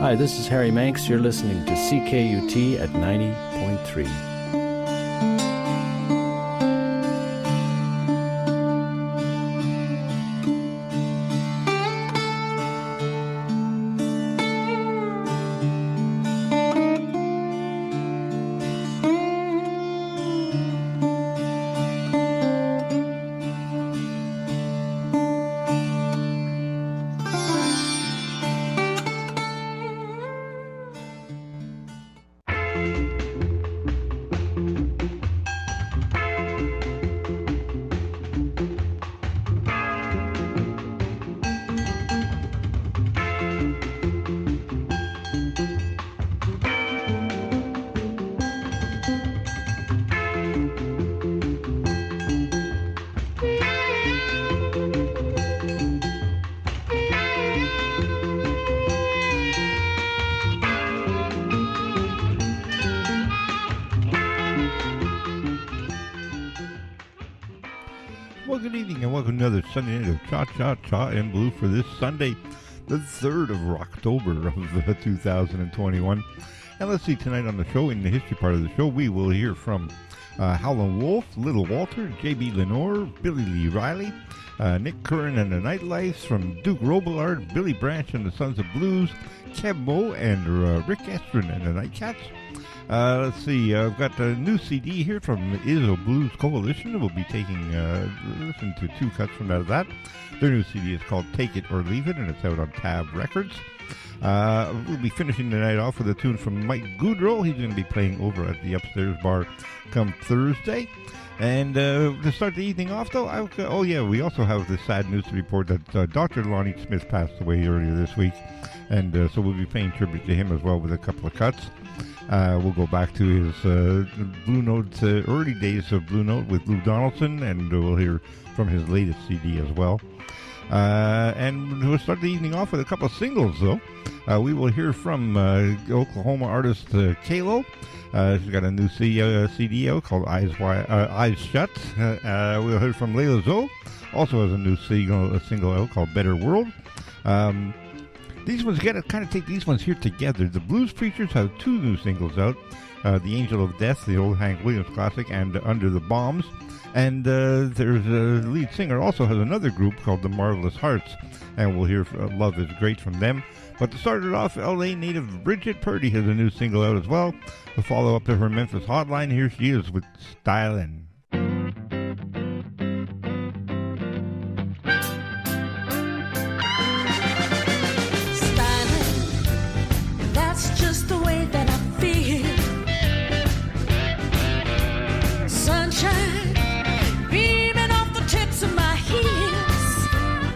Hi, this is Harry Manx. You're listening to CKUT at 90.3. Well, good evening and welcome to another Sunday night of Cha-Cha-Cha and Blue for this Sunday, the 3rd of October of 2021. And let's see, tonight on the show, in the history part of the show, we will hear from Howlin' Wolf, Little Walter, J.B. Lenore, Billy Lee Riley, Nick Curran and the Nightlights, from Duke Robillard, Billy Branch and the Sons of Blues, Keb Mo and Rick Estrin and the Nightcats. Let's see, I've got a new CD here from Izzo Blues Coalition. We'll be taking, listen to two cuts from out of that. Their new CD is called Take It or Leave It, and it's out on Tab Records. We'll be finishing the night off with a tune from Mike Goodrow. He's going to be playing over at the Upstairs Bar come Thursday. And to start the evening off, though, we also have the sad news to report that Dr. Lonnie Smith passed away earlier this week. And so we'll be paying tribute to him as well with a couple of cuts. We'll go back to his Blue Note, early days of Blue Note with Lou Donaldson, and we'll hear from his latest CD as well. And we'll start the evening off with a couple of singles, though. We will hear from Oklahoma artist Kalo. She's got a new CD out called Eyes Shut. We'll hear from Layla Zoe, also has a new single out called Better World. These ones, you got to kind of take these ones here together. The Blues Preachers have two new singles out, The Angel of Death, the old Hank Williams classic, and Under the Bombs. And there's a lead singer also has another group called The Marvelous Hearts, and we'll hear Love is Great from them. But to start it off, LA native Bridget Purdy has a new single out as well. A follow-up to her Memphis hotline, here she is with Stylin'. Just the way that I feel. Sunshine beaming off the tips of my heels.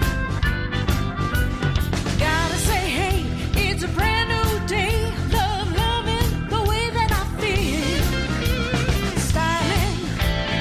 Gotta say, hey, it's a brand new day. Loving the way that I feel. Styling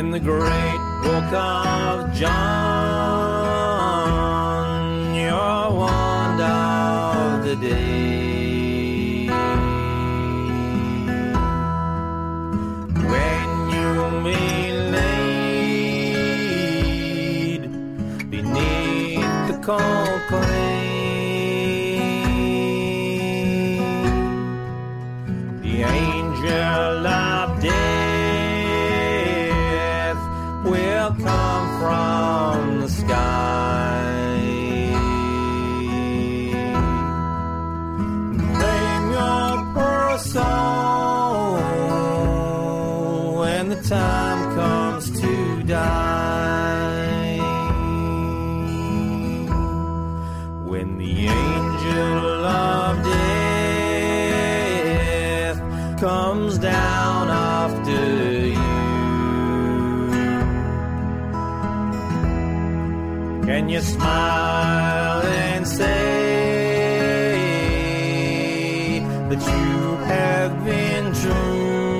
in the great book of John, your wand of the day. When you may laid beneath the cold clay, the angel of death will come from the sky. Claim your poor soul when the time comes to die. When the angel of death comes down after you, can you smile and say that you have been true?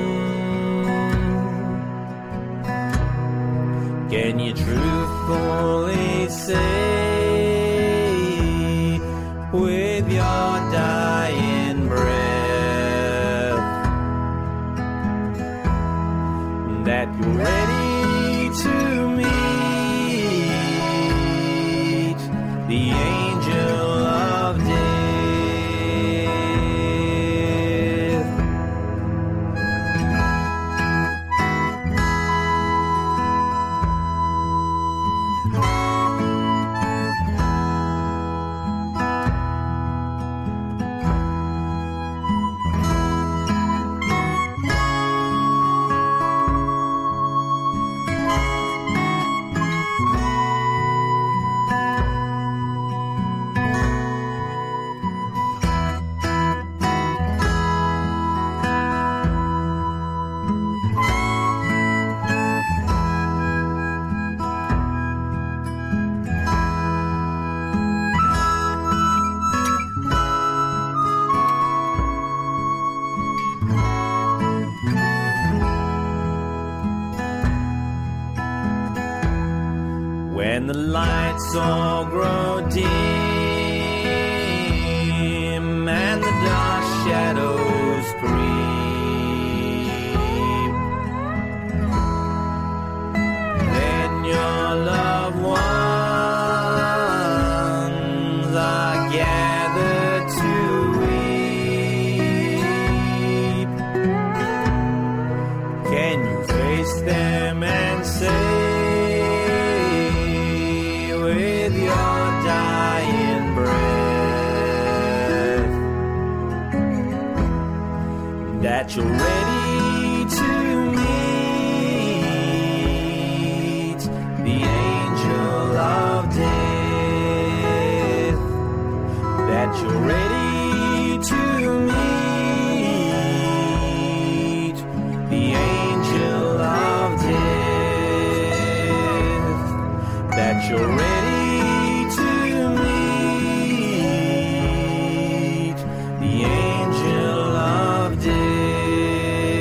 Can you truthfully say with your dying breath that you're ready to meet the angel of death? When the lights all grow dim and the dark shadows creep, then your loved ones are gathered to weep. Can you face them and say with your dying breath that you're ready to meet the angel of death, that you're ready to meet the angel of death, that you're ready to meet the angel of death.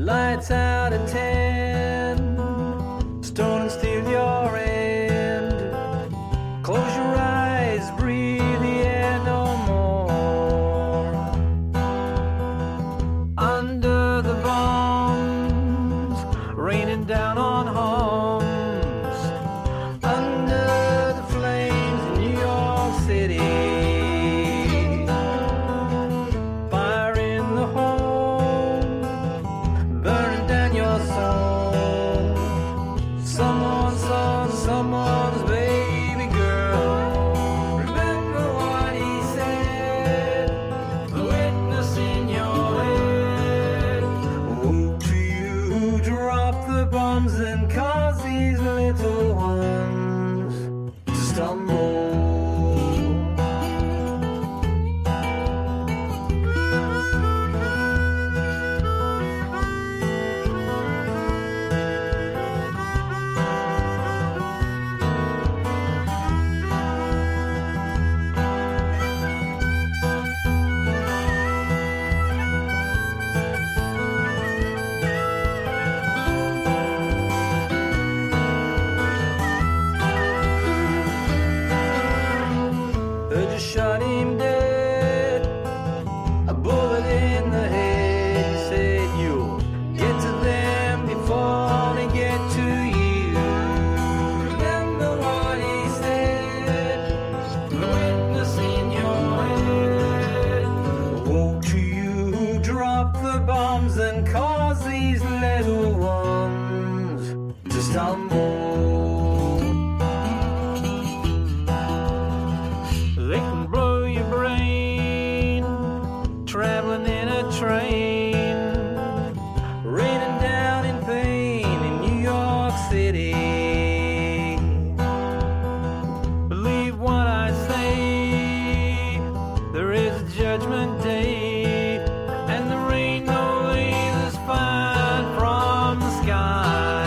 Lights out at 10. Stone and steal your end. Close your eyes, breathe the air no more. Under the bombs, raining down on homes. Under the flames in New York City. Fire in the home, burning down your soul. Someone's son, someone's baby girl. Remember what he said, the witness in your head. Woe to you who drop the bombs and cause these little ones to stumble. They just shot him dead, a bullet in the head. He said you'll get to them before they get to you. Remember what he said, the witness in your head. Woe to you who drop the bombs and cause these little ones to stumble. They can blow your brain, traveling in a train, raining down in pain in New York City. Believe what I say, there is a judgment day, and there ain't no lasers fired from the sky.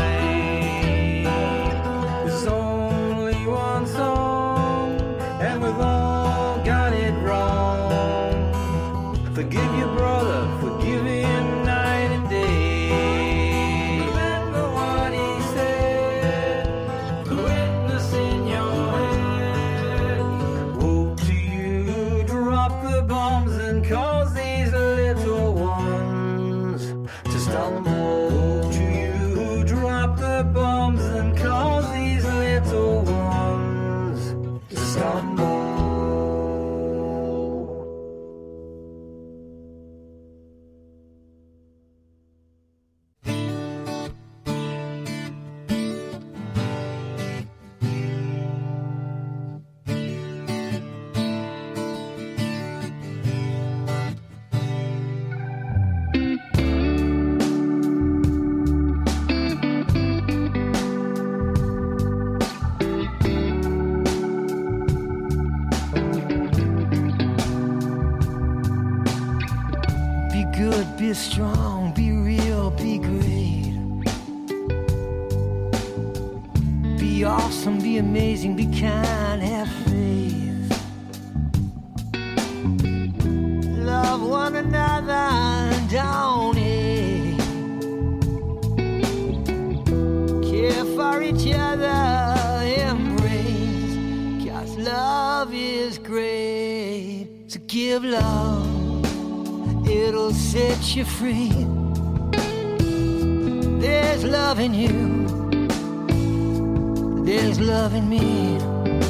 There's only one song, and we've all got it wrong. Forgive your brother, forgive him night and day. Remember what he said, the witness in your head. Woe to you who drop the bombs and cause these little ones to stumble. Woe to you who drop the bombs and cause these little ones to stumble. Be good, be strong, be real, be great. Be awesome, be amazing, be kind, have faith. Love one another, don't hate. Care for each other, embrace. 'Cause love is great. So give love, it'll set you free. There's love in you, there's love in me.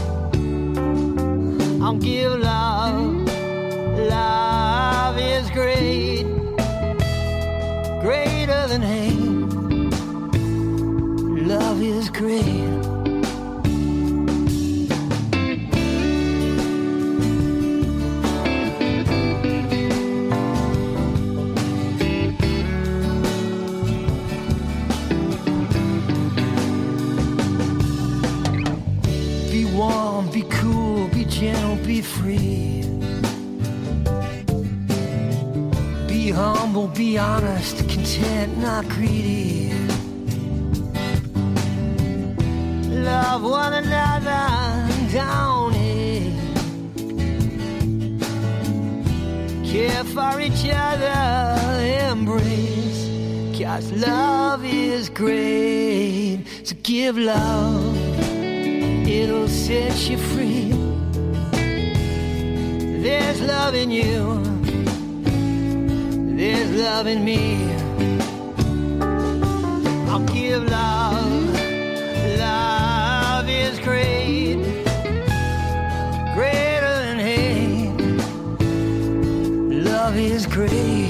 I'll give love, love is great, greater than hate. Love is great. Be warm, be cool, be gentle, be free. Be humble, be honest, content, not greedy. Love one another, don't hate. Care for each other, embrace. 'cause love is great. So give love, it'll set you free. There's love in you, there's love in me. I'll give love, love is great, greater than hate. Love is great.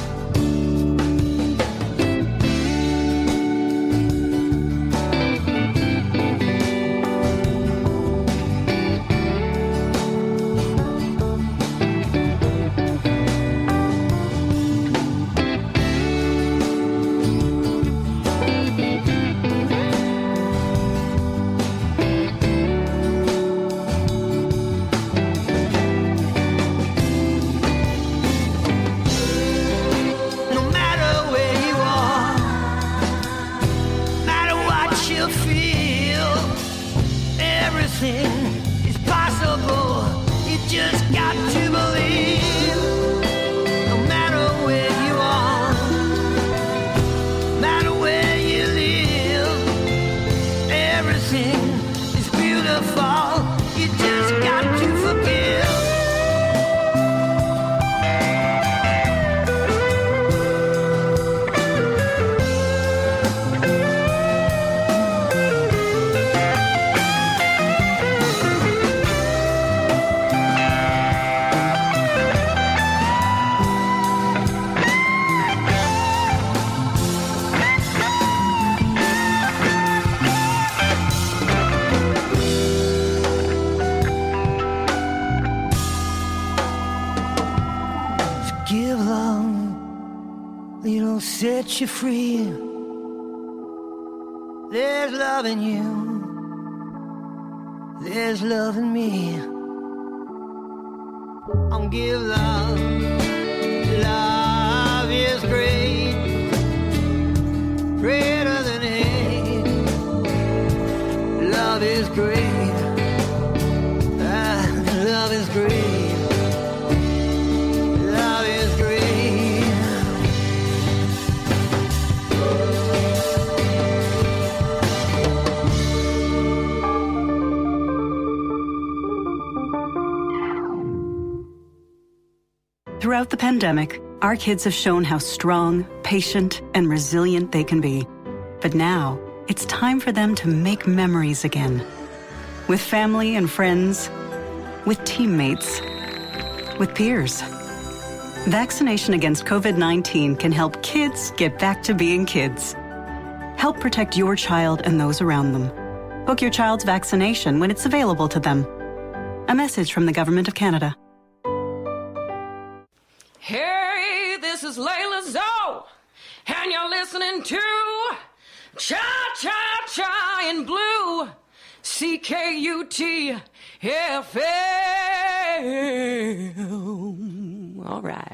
Set you free. There's love in you, there's love in me. I'll give love, love is great, greater than hate. Love is great, love is great. Throughout the pandemic, our kids have shown how strong, patient, and resilient they can be. But now, it's time for them to make memories again. With family and friends, with teammates, with peers. Vaccination against COVID-19 can help kids get back to being kids. Help protect your child and those around them. Book your child's vaccination when it's available to them. A message from the Government of Canada. Hey, this is Layla Zoe, and you're listening to Cha-Cha-Cha in Blue, CKUT FM. All right.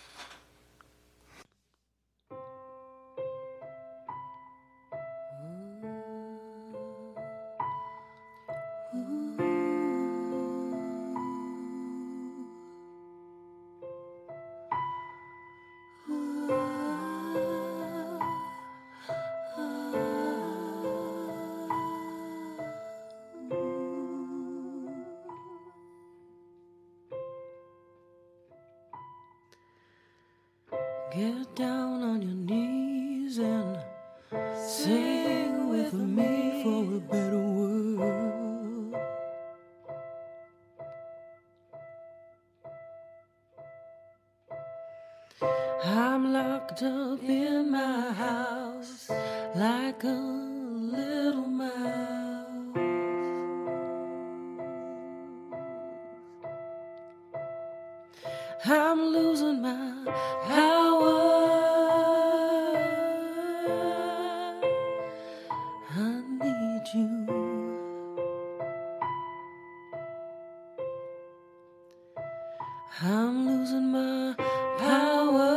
Get down on your knees and sing with me for a better world. I'm locked up in my house like a little mouse. I'm losing my power. I need you. I'm losing my power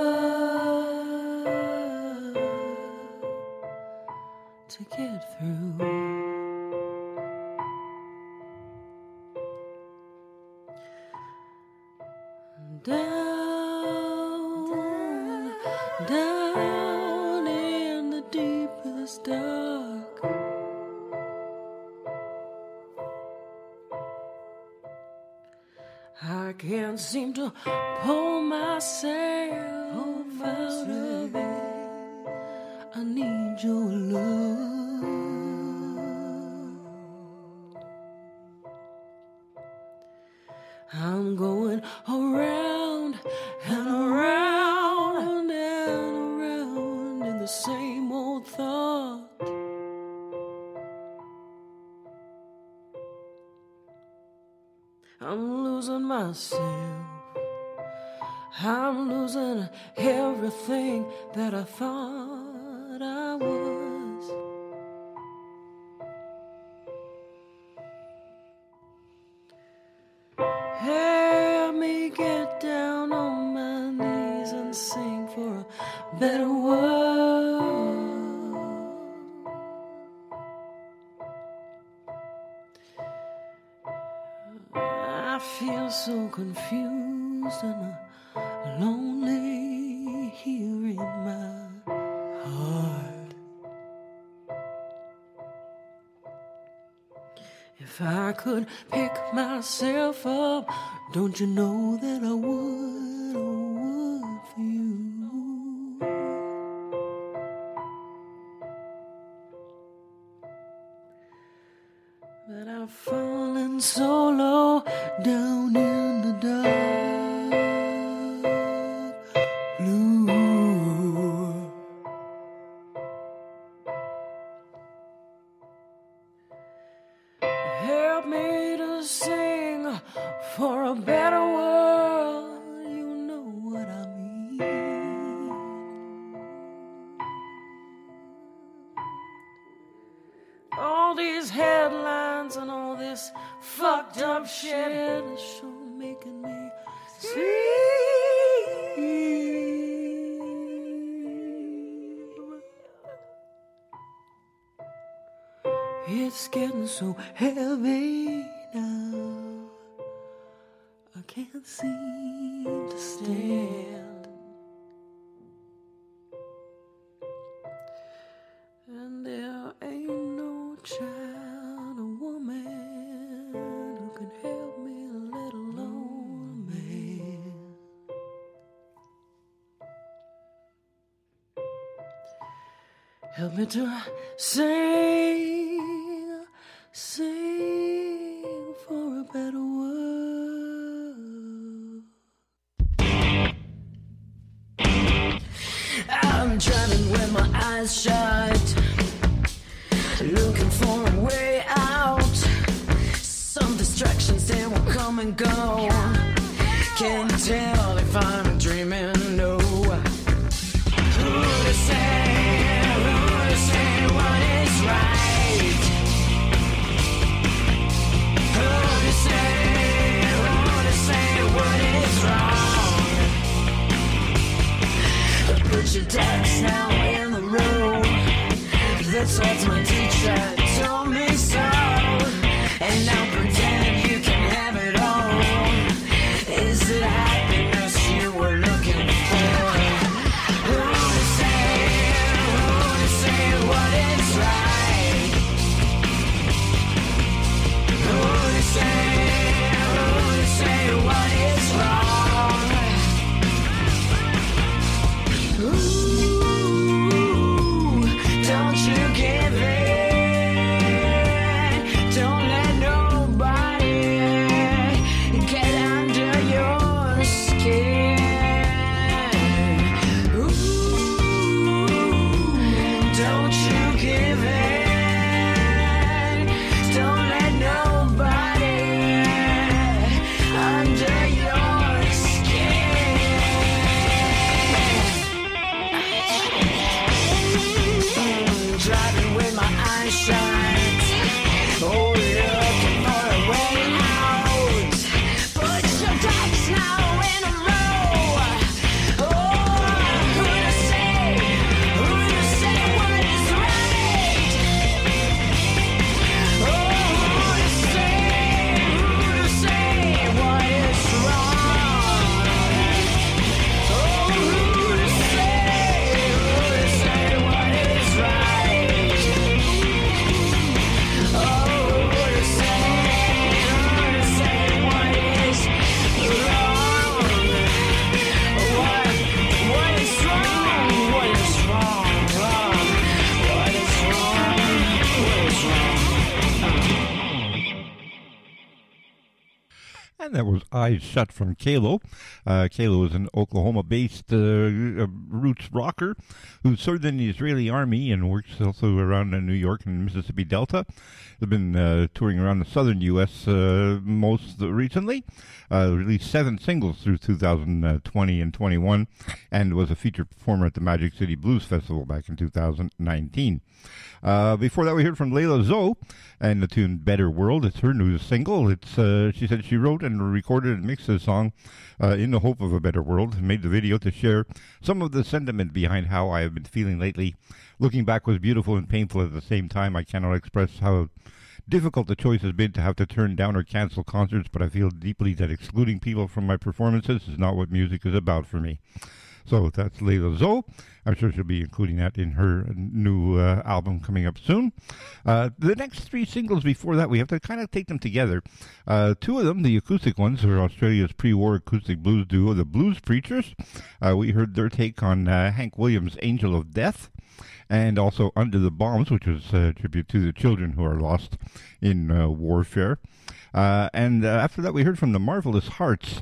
to get through. Down, down stuck. I can't seem to pull myself out of it. I need your love. I'm going around and around and around in the same old thought. I'm losing myself. I'm losing everything that I thought I was. Help me get down on my knees and sing for a better world. I feel so confused and lonely here in my heart. If I could pick myself up, don't you know that I would for you? But I've fallen so low down in the dark blue. Help me to sing for a better world. You know what I mean. All these headlines and all this fucked up shit is sure making me scream. It's getting so heavy now, I can't seem to stand. And there ain't no child or woman who can help me, let alone a man. Help me to sing for a better world. I'm driving with my eyes shut, looking for a way out. Some distractions, they will come and go. Can't tell if I'm dreaming, no. Who to say what is right? Who to say what is wrong? Put your decks now in the room. That's what my teacher told me so. And now pretend you can have it all. Is it happiness you were looking for? Who to say what is right? Who to say what is wrong? Ooh, don't you give in. And that was Eyes Shut from Kalo. Kalo is an Oklahoma-based roots rocker who served in the Israeli army and works also around New York and Mississippi Delta. They've been touring around the southern U.S. Most recently. Released 7 singles through 2020 and 21, and was a featured performer at the Magic City Blues Festival back in 2019. Before that, we heard from Layla Zoe and the tune Better World. It's her new single. She said she wrote and recorded and mixed the song in the hope of a better world, and made the video to share some of the sentiment behind how I have been feeling lately. Looking back was beautiful and painful at the same time. I cannot express how difficult the choice has been to have to turn down or cancel concerts, but I feel deeply that excluding people from my performances is not what music is about for me. So that's Layla Zoe. I'm sure she'll be including that in her new album coming up soon. The next 3 singles before that, we have to kind of take them together. 2 of them, the acoustic ones, are Australia's pre-war acoustic blues duo, the Blues Preachers. We heard their take on Hank Williams' Angel of Death, and also Under the Bombs, which was a tribute to the children who are lost in warfare. And after that, we heard from the Marvelous Hearts.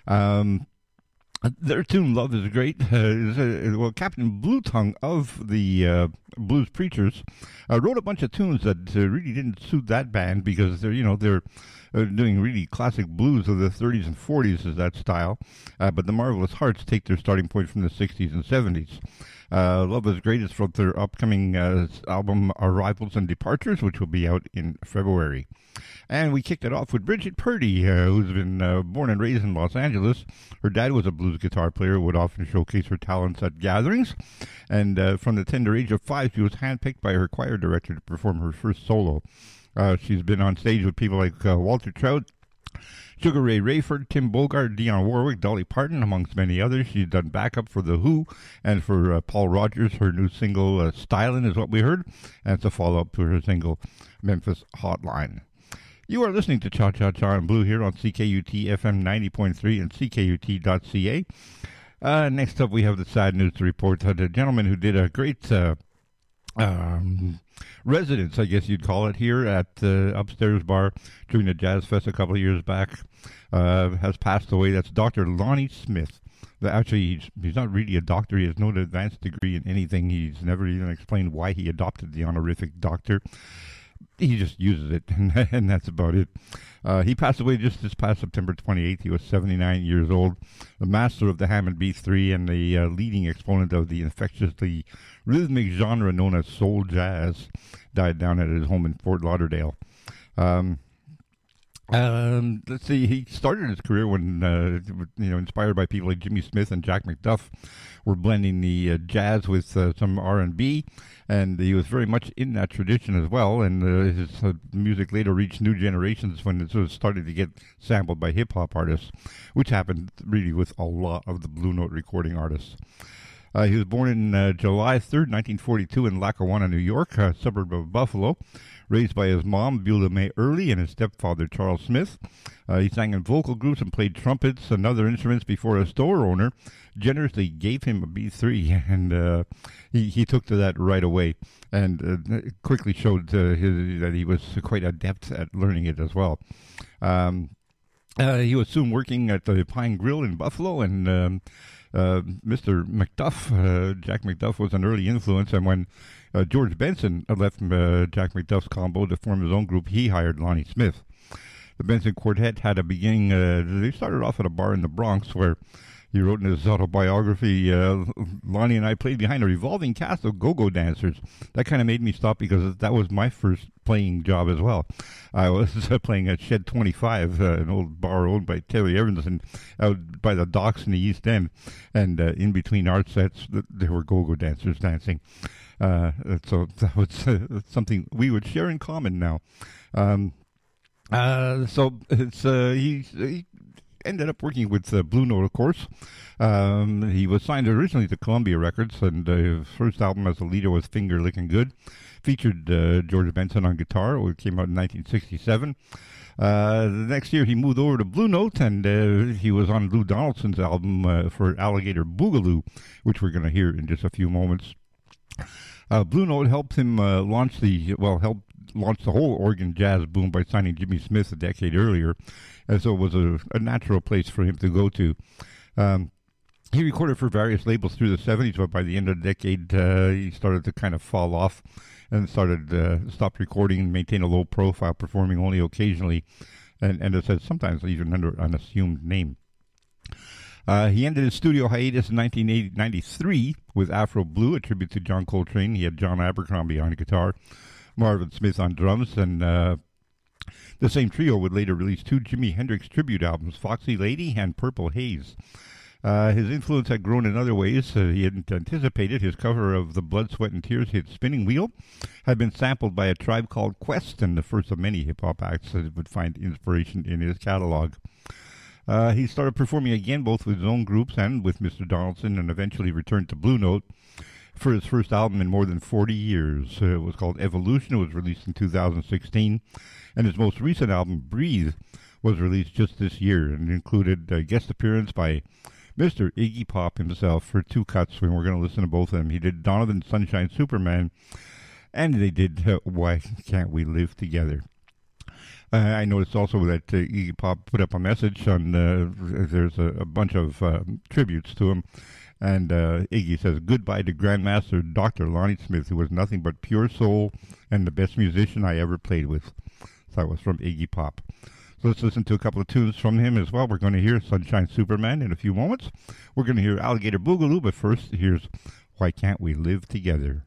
Their tune, Love is Great, Captain Blue Tongue of the Blues Preachers wrote a bunch of tunes that really didn't suit that band, because they're doing really classic blues of the 30s and 40s is that style. But the Marvelous Hearts take their starting point from the 60s and 70s. Love is Great is from their upcoming album Arrivals and Departures, which will be out in February. And we kicked it off with Bridget Purdy, who's been born and raised in Los Angeles. Her dad was a blues guitar player who would often showcase her talents at gatherings. And from the tender age of 5, she was handpicked by her choir director to perform her first solo. She's been on stage with people like Walter Trout, Sugar Ray Rayford, Tim Bogart, Dionne Warwick, Dolly Parton, amongst many others. She's done backup for The Who and for Paul Rogers. Her new single, Stylin', is what we heard, and it's a follow-up to her single, Memphis Hotline. You are listening to Cha Cha Cha and Blue here on CKUT FM 90.3 and CKUT.ca. Next up, we have the sad news to report that a gentleman who did a great residence, I guess you'd call it, here at the Upstairs Bar during the Jazz Fest a couple of years back, has passed away. That's Dr. Lonnie Smith. Actually, he's not really a doctor. He has no advanced degree in anything. He's never even explained why he adopted the honorific doctor. He just uses it, and that's about it. He passed away just this past September 28th. He was 79 years old, the master of the Hammond B3 and the leading exponent of the infectiously rhythmic genre known as soul jazz. Died down at his home in Fort Lauderdale. Let's see, he started his career when, inspired by people like Jimmy Smith and Jack McDuff, were blending the jazz with some R&B, and he was very much in that tradition as well, and his music later reached new generations when it sort of started to get sampled by hip-hop artists, which happened really with a lot of the Blue Note recording artists. He was born in July 3rd, 1942 in Lackawanna, New York, a suburb of Buffalo, raised by his mom, Beulah May Early, and his stepfather, Charles Smith. He sang in vocal groups and played trumpets and other instruments before a store owner generously gave him a B3, and he took to that right away, and quickly showed that he was quite adept at learning it as well. He was soon working at the Pine Grill in Buffalo, and Mr. McDuff, Jack McDuff, was an early influence, and when George Benson left Jack McDuff's combo to form his own group, he hired Lonnie Smith. The Benson Quartet had a beginning, they started off at a bar in the Bronx where he wrote in his autobiography, Lonnie and I played behind a revolving cast of go-go dancers. That kind of made me stop because that was my first playing job as well. I was playing at Shed 25, an old bar owned by Terry Evans, and out by the docks in the East End. And in between art sets, there were go-go dancers dancing. So that was something we would share in common now. So it's he ended up working with Blue Note, of course. He was signed originally to Columbia Records, and his first album as a leader was Finger Lickin' Good. Featured George Benson on guitar. It came out in 1967. The next year he moved over to Blue Note, and he was on Lou Donaldson's album for Alligator Boogaloo, which we're going to hear in just a few moments. Blue Note helped him helped launched the whole Oregon jazz boom by signing Jimmy Smith a decade earlier, and so it was a natural place for him to go to. He recorded for various labels through the 70s, but by the end of the decade, he started to kind of fall off and stopped recording and maintained a low profile, performing only occasionally, and as I said, sometimes even under an assumed name. He ended his studio hiatus in 1993 with Afro Blue, a tribute to John Coltrane. He had John Abercrombie on guitar, Marvin Smith on drums, and the same trio would later release 2 Jimi Hendrix tribute albums, Foxy Lady and Purple Haze. His influence had grown in other ways. He hadn't anticipated. His cover of the Blood, Sweat, and Tears hit Spinning Wheel had been sampled by a tribe called Quest, and the first of many hip-hop acts that would find inspiration in his catalog. He started performing again both with his own groups and with Mr. Donaldson, and eventually returned to Blue Note for his first album in more than 40 years. It was called Evolution. It was released in 2016, and his most recent album, Breathe, was released just this year and included a guest appearance by Mr. Iggy Pop himself for 2 cuts, and we're going to listen to both of them. He did Donovan Sunshine Superman, and they did Why Can't We Live Together. I noticed also that Iggy Pop put up a message on, there's a bunch of tributes to him, and Iggy says, "Goodbye to Grandmaster Dr. Lonnie Smith, who was nothing but pure soul and the best musician I ever played with." So that was from Iggy Pop. So let's listen to a couple of tunes from him as well. We're going to hear Sunshine Superman in a few moments. We're going to hear Alligator Boogaloo, but first, here's Why Can't We Live Together?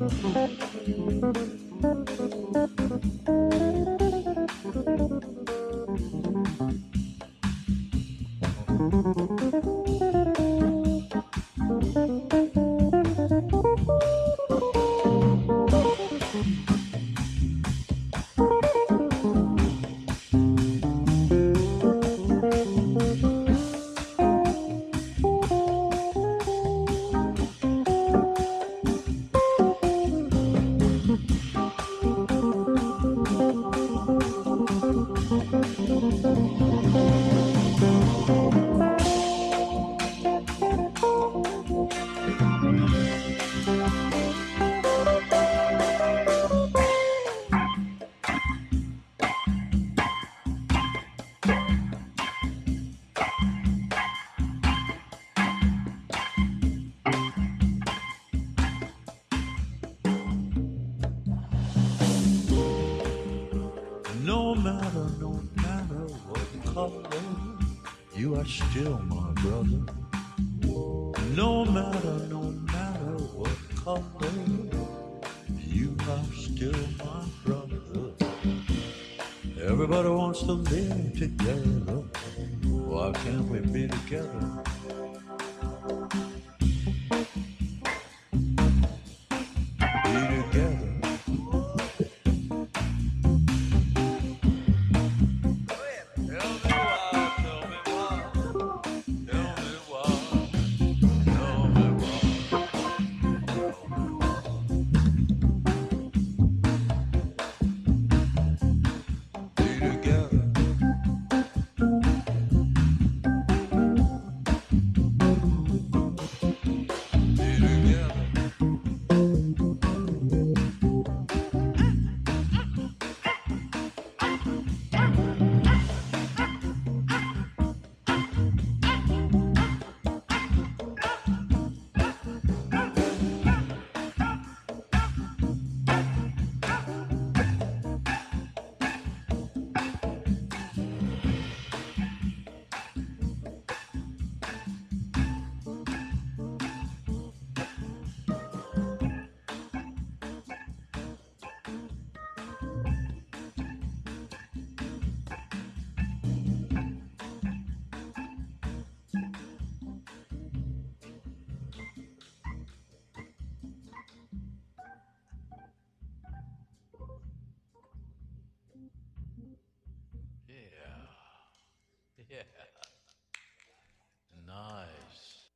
No matter what color, you are still my brother. No matter what color, you are still my brother. Everybody wants to live together. Why can't we be together? Be together. Yeah. Nice.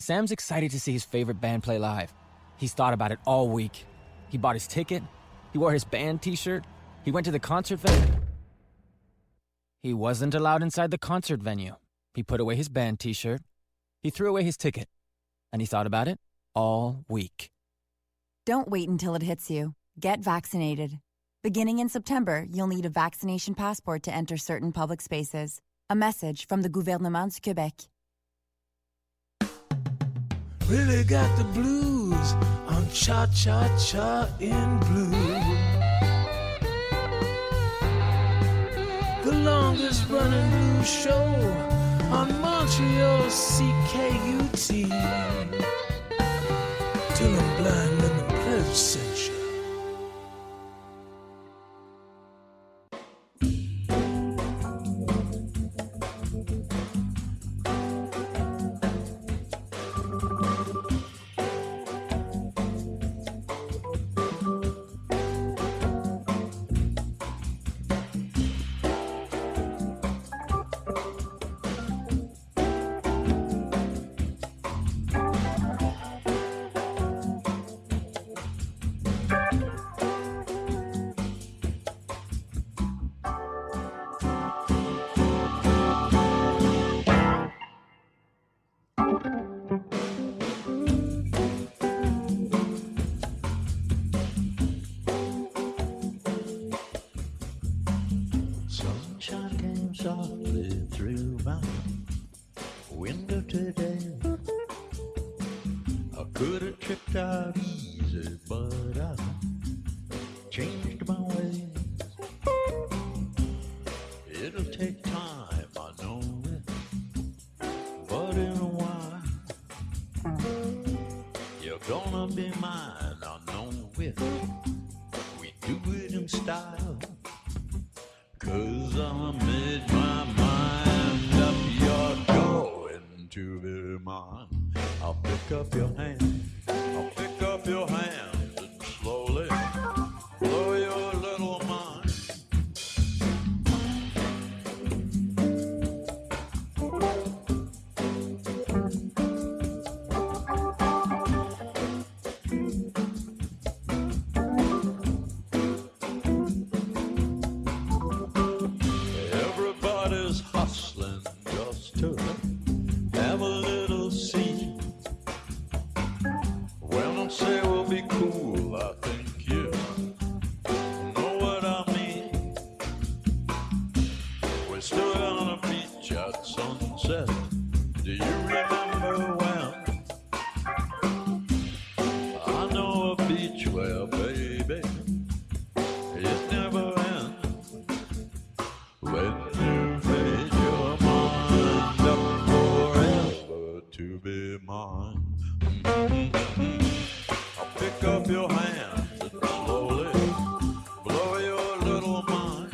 Sam's excited to see his favorite band play live. He's thought about it all week. He bought his ticket. He wore his band t-shirt. He went to the concert venue. He wasn't allowed inside the concert venue. He put away his band t-shirt. He threw away his ticket. And he thought about it all week. Don't wait until it hits you. Get vaccinated. Beginning in September, you'll need a vaccination passport to enter certain public spaces. A message from the Gouvernement du Québec. Really got the blues on Cha-Cha-Cha in Blue. The longest running blues show on Montreal CKUT. Till I'm blind and the pledge censure. Sunshine came softly through my window today. I could have tripped out easy, but I changed my ways. It'll take time, I know it, but in a while you're gonna be mine, I know it. We do it in style. 'Cause I made my mind up, you're going to be mine. I'll pick up your hand, I'll pick up your hand and slowly blow your little mind. Everybody's hustling just to have a little scene. When I say we'll be cool, I think you know what I mean. We stood on a beach at sunset. Do you remember when? I know a beach where, baby, it never ends. When you made your mind up forever to be mine. I'll pick up your hand and slowly blow your little mind.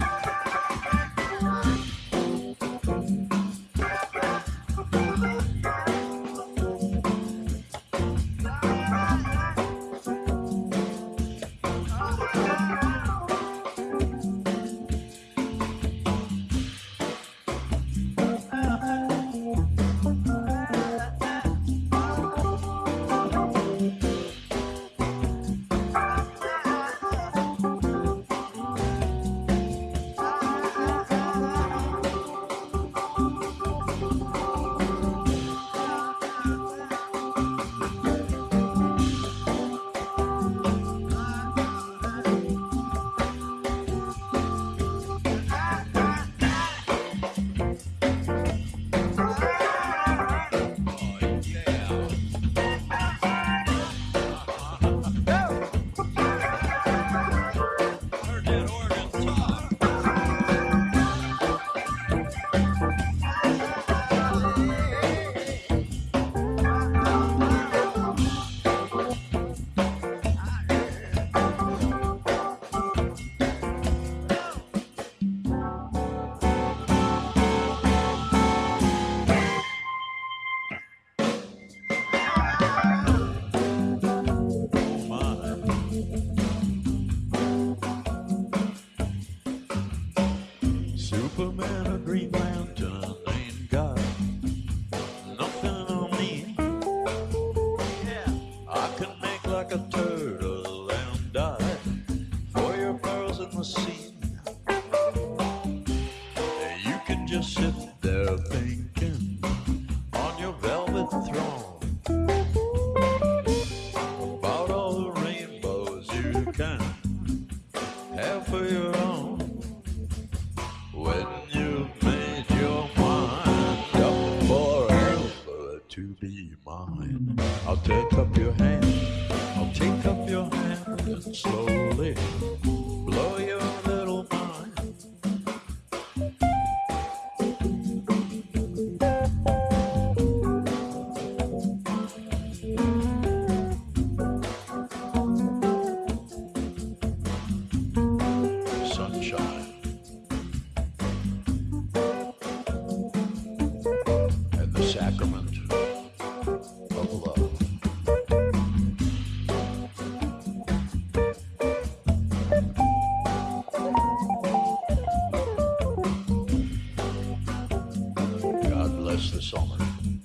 to be mine? I'll take up your hand, I'll take up your hand and slowly blow your little mind. Sunshine and the sacrament of love. God bless the summer.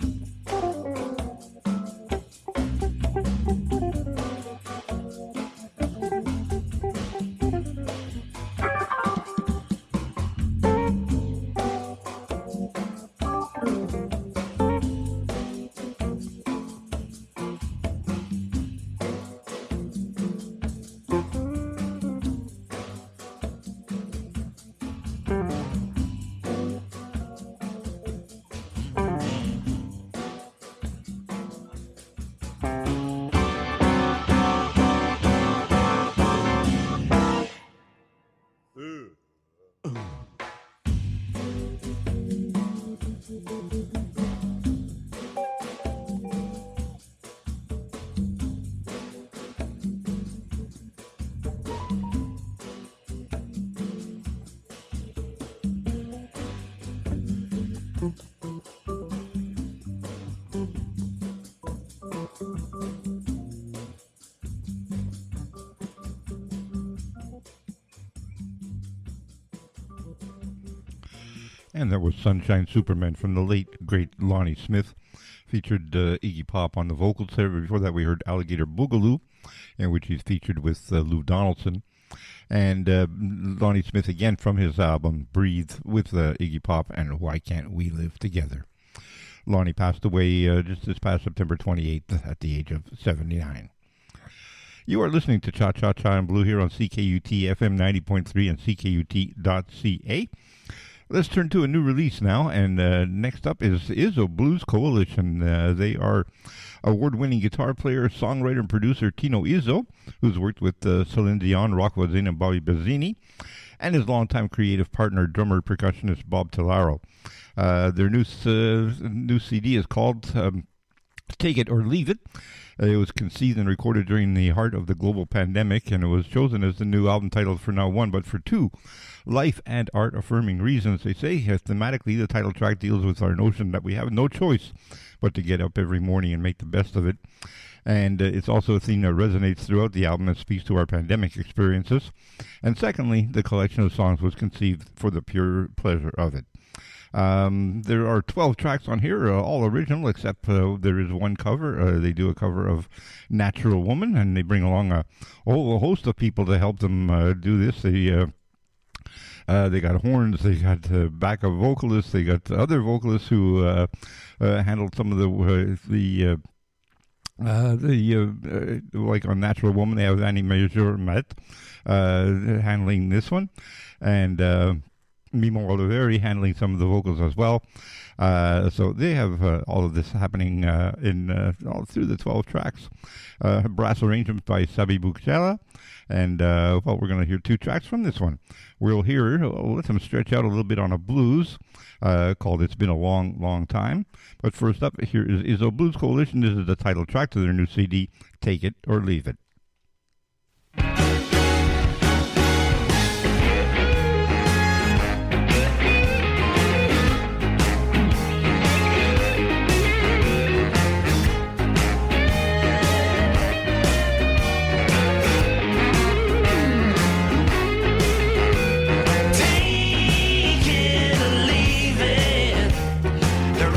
And that was Sunshine Superman from the late, great Lonnie Smith. Featured Iggy Pop on the vocals there. Before that, we heard Alligator Boogaloo, in which he's featured with Lou Donaldson. And Lonnie Smith again from his album Breathe with Iggy Pop and Why Can't We Live Together. Lonnie passed away just this past September 28th at the age of 79. You are listening to Cha Cha Cha in Blue here on CKUT FM 90.3 and CKUT.ca. Let's turn to a new release now, and next up is Izzo Blues Coalition. They are award-winning guitar player, songwriter, and producer Tino Izzo, who's worked with Celine Dion, Rock Voisine, and Bobby Bazzini, and his longtime creative partner, drummer, percussionist Bob Tellaro. Their new CD is called Take It or Leave It. It was conceived and recorded during the heart of the global pandemic, and it was chosen as the new album title for not one, but for two life and art-affirming reasons. They say thematically the title track deals with our notion that we have no choice but to get up every morning and make the best of it. And it's also a theme that resonates throughout the album and speaks to our pandemic experiences. And secondly, the collection of songs was conceived for the pure pleasure of it. There are 12 tracks on here, all original, except there is one cover. They do a cover of Natural Woman, and they bring along a whole host of people to help them do this. They got horns, they got backup vocalists, they got other vocalists who handled some of like on Natural Woman, they have Annie Majormet handling this one, and Mimo Oliveri handling some of the vocals as well. So they have all of this happening all through the 12 tracks. Brass arrangements by Sabi Bukchala. And, we're going to hear two tracks from this one. We'll let them stretch out a little bit on a blues called It's Been a Long, Long Time. But first up, here is Izzo Blues Coalition. This is the title track to their new CD, Take It or Leave It.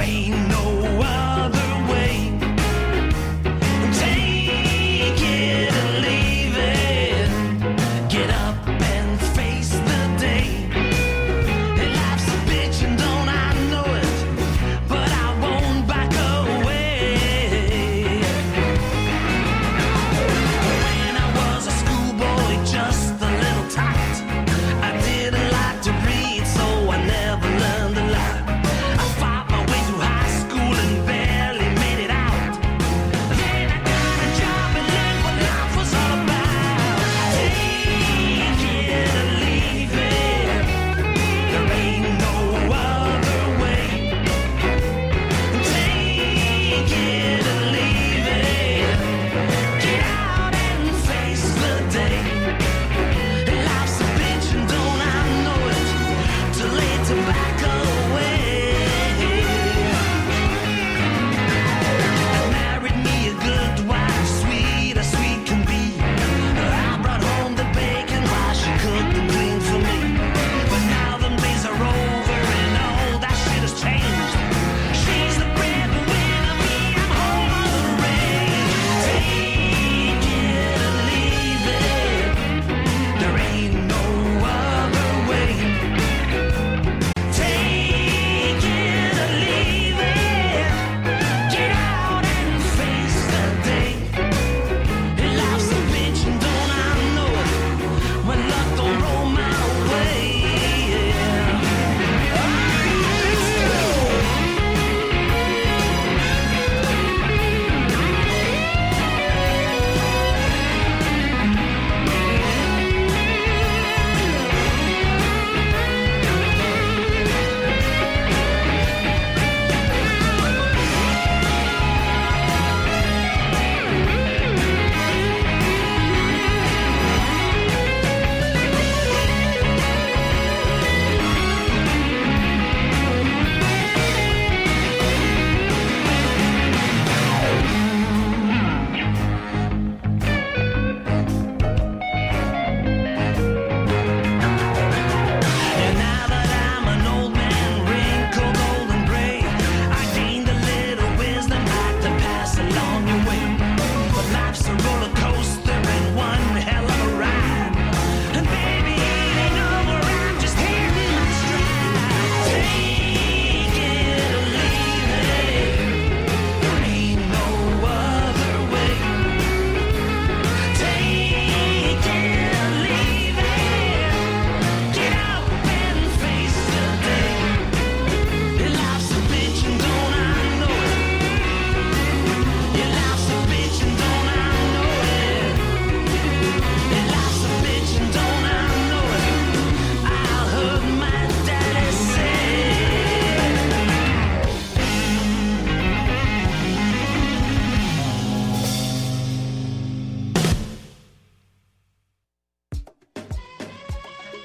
Take it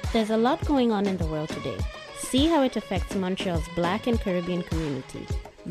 There's a lot going on in the world today. See how it affects Montreal's Black and Caribbean community.